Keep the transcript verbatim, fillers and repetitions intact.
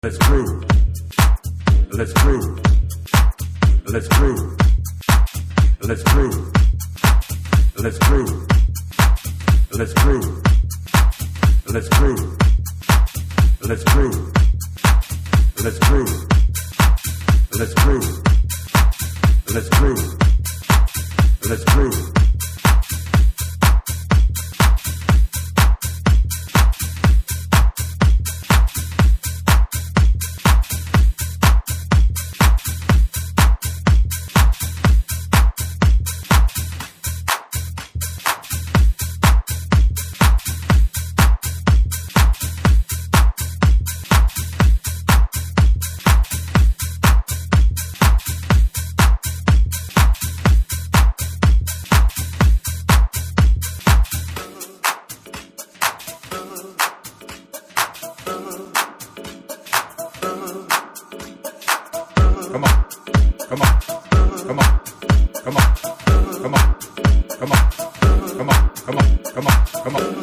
Let's groove. Let's groove. Let's groove. Let's groove. Let's groove. Let's groove. Let's groove. Let's groove. Let's groove. Let's groove. Let's groove. Let's groove. Come on.